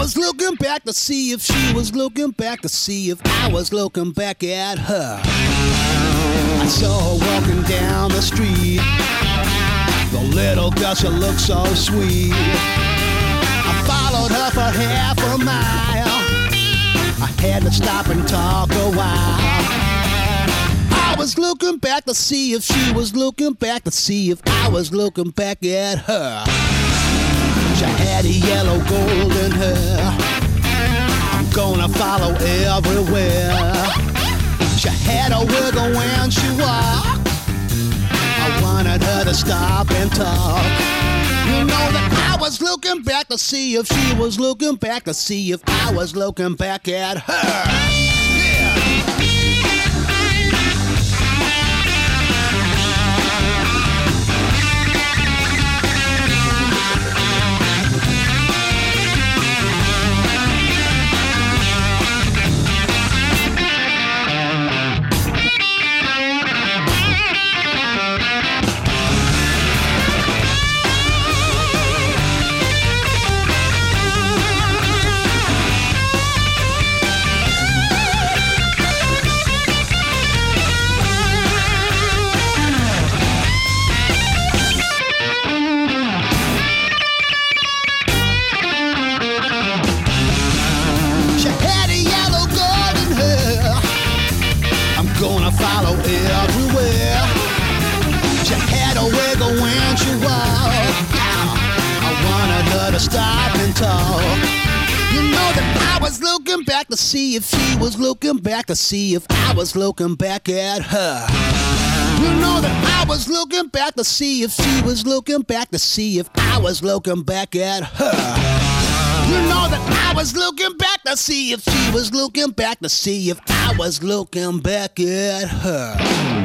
was looking back to see if she was looking back to see if I was looking back at her. I saw her walking down the street. The little girl, she looked so sweet. I followed her for half a mile. I had to stop and talk a while. I was looking back to see if she was looking back to see if I was looking back at her. She had a yellow golden hair. I'm gonna follow everywhere. She had a wiggle when she walked. I wanted her to stop and talk. You know that I was looking back to see if she was looking back to see if I was looking back at her. Follow everywhere. She had a wiggle when she walked. I wanted her to stop and talk. You know that I was looking back to see if she was looking back to see if I was looking back at her. You know that I was looking back to see if she was looking back to see if I was looking back at her. You know that I was looking back to see if she was looking back to see if I was looking back at her.